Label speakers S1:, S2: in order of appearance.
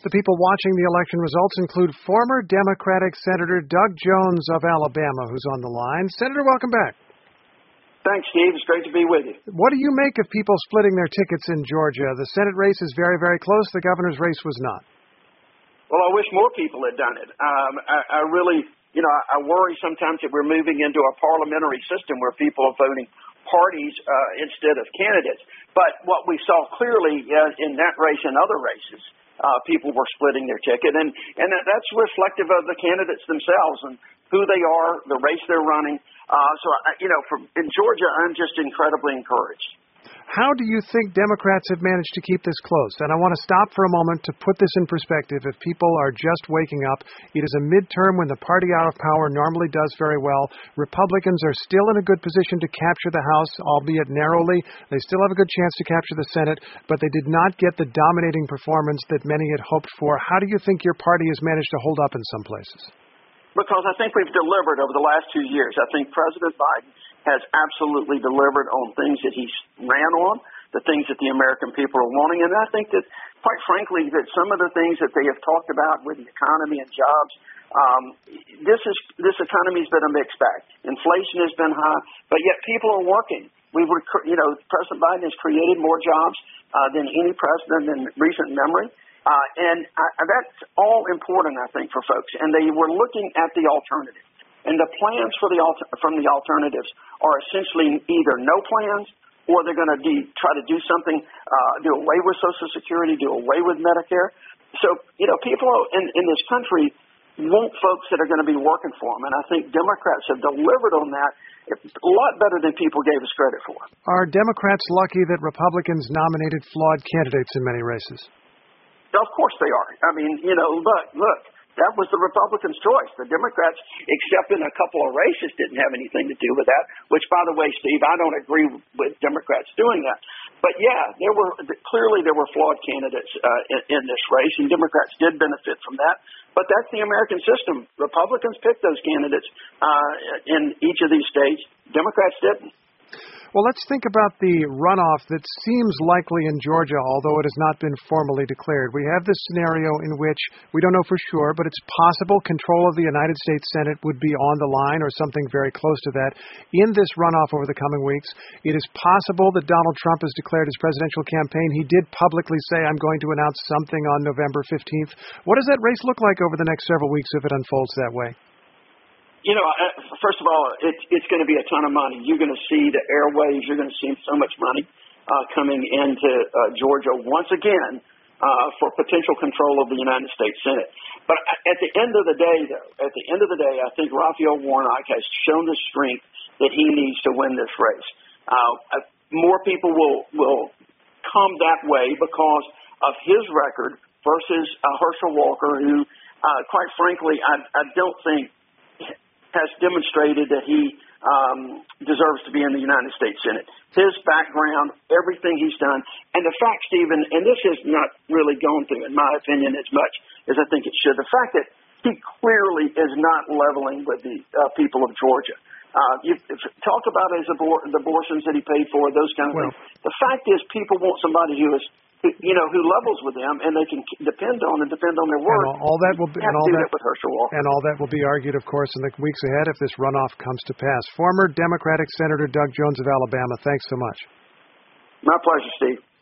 S1: The people watching the election results include former Democratic Senator Doug Jones of Alabama, who's on the line. Senator, welcome back.
S2: Thanks, Steve. It's great to be with you.
S1: What do you make of people splitting their tickets in Georgia? The Senate race is very, very close. The governor's race was not.
S2: Well, I wish more people had done it. I really, I worry sometimes that we're moving into a parliamentary system where people are voting parties instead of candidates. But what we saw clearly in that race and other races, people were splitting their ticket, and that's reflective of the candidates themselves and who they are, the race they're running. In Georgia, I'm just incredibly encouraged.
S1: How do you think Democrats have managed to keep this close? And I want to stop for a moment to put this in perspective. If people are just waking up, it is a midterm when the party out of power normally does very well. Republicans are still in a good position to capture the House, albeit narrowly. They still have a good chance to capture the Senate, but they did not get the dominating performance that many had hoped for. How do you think your party has managed to hold up in some places?
S2: Because I think we've delivered over the last 2 years. I think President Biden has absolutely delivered on things that he ran on, the things that the American people are wanting. And I think that, quite frankly, that some of the things that they have talked about with the economy and jobs, this economy has been a mixed bag. Inflation has been high, but yet people are working. President Biden has created more jobs than any president in recent memory. That's all important, I think, for folks. And they were looking at the alternative. And the plans from the alternatives are essentially either no plans or they're going to try to do something, do away with Social Security, do away with Medicare. So, people in this country want folks that are going to be working for them. And I think Democrats have delivered on that a lot better than people gave us credit for.
S1: Are Democrats lucky that Republicans nominated flawed candidates in many races?
S2: Of course they are. I mean, look, that was the Republicans' choice. The Democrats, except in a couple of races, didn't have anything to do with that, which, by the way, Steve, I don't agree with Democrats doing that. But, yeah, there were flawed candidates in this race, and Democrats did benefit from that. But that's the American system. Republicans picked those candidates in each of these states. Democrats didn't.
S1: Well, let's think about the runoff that seems likely in Georgia, although it has not been formally declared. We have this scenario in which we don't know for sure, but it's possible control of the United States Senate would be on the line or something very close to that. In this runoff over the coming weeks, it is possible that Donald Trump has declared his presidential campaign. He did publicly say, I'm going to announce something on November 15th. What does that race look like over the next several weeks if it unfolds that way?
S2: First of all, it's going to be a ton of money. You're going to see the airwaves. You're going to see so much money coming into Georgia once again for potential control of the United States Senate. But at the end of the day, I think Raphael Warnock has shown the strength that he needs to win this race. More people will come that way because of his record versus Herschel Walker, who, quite frankly, I don't think has demonstrated that he deserves to be in the United States Senate. His background, everything he's done, and the fact, Stephen, and this has not really gone through, in my opinion, as much as I think it should, the fact that he clearly is not leveling with the people of Georgia. You talk about his abortions that he paid for, those kind of things. The fact is people want somebody who is who levels with them, and they can depend on their word.
S1: And all that will be,
S2: and all that with Herschel Walker.
S1: And all that will be argued, of course, in the weeks ahead if this runoff comes to pass. Former Democratic Senator Doug Jones of Alabama, thanks so much.
S2: My pleasure, Steve.